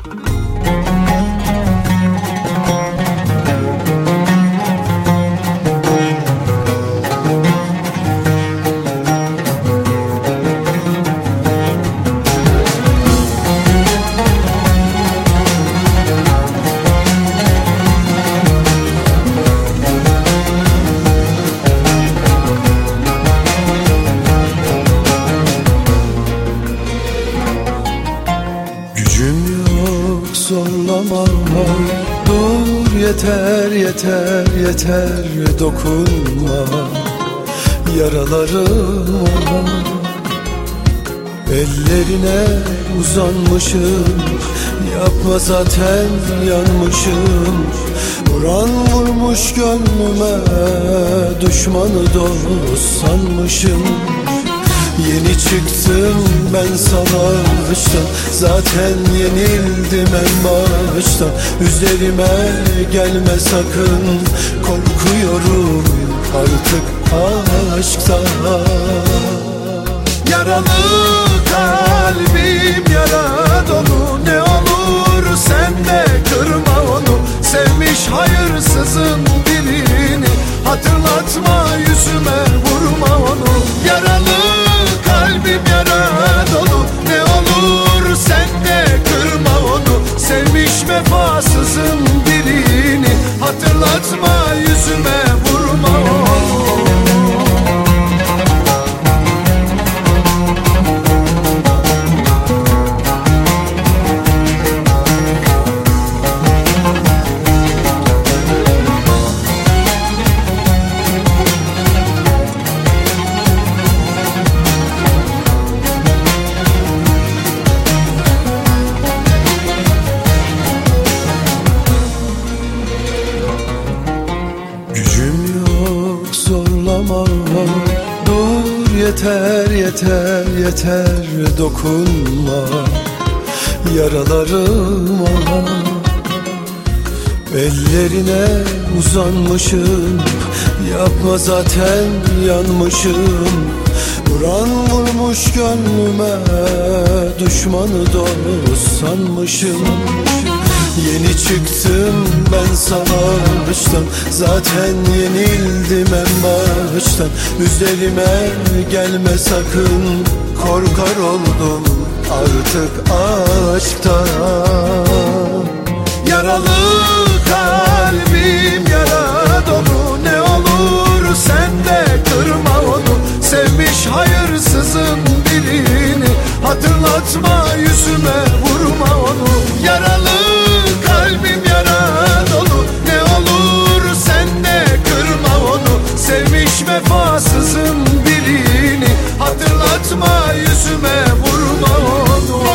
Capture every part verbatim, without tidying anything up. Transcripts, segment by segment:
Zorlama, dur yeter yeter yeter dokunma yaralarıma. Ellerine uzanmışım, yapma zaten yanmışım. Vuran vurmuş gönlüme, düşmanı dost sanmışım. Yeni çıktım ben savaştan, zaten yenildim en baştan. Üzerime gelme sakın, korkuyorum artık aşktan. Yaralı kalbim yara dolu, ne olur sen de kırma onu. Sevmiş hayırsızın birini, hatırlatma yüzüme, vurma onu. Yaralı kalbim yara dolu, ne olur sen de kırma onu. Sevmiş vefasızın birini, hatırlatma yüzüme, vurma onu. Zorlama, dur yeter yeter yeter dokunma yaralarıma. Ellerine uzanmışım, yapma zaten yanmışım. Vuran vurmuş gönlüme, düşmanı dost sanmışım. Yeni çıktım ben savaştan, zaten yenildim en baştan. Üzerime gelme sakın, korkar oldum artık aşktan. Yaralı kalbim yara dolu, ne olur sen de kırma onu. Sevmiş hayırsızın birini, hatırlatma yüzüme, vurma onu. Yaralı kalbim yara dolu, ne olur sen de kırma onu. Sevmiş vefasızın birini, hatırlatma yüzüme, vurma onu.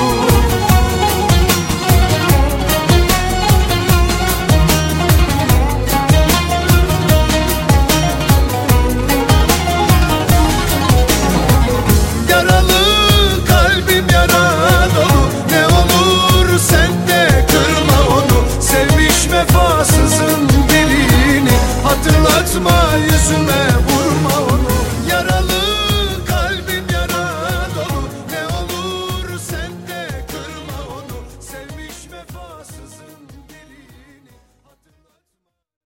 Yaralı kalbim yara dolu, ne olur sen de kırma onu. Sevmiş vefasızın birini, hatırlatma yüzüme,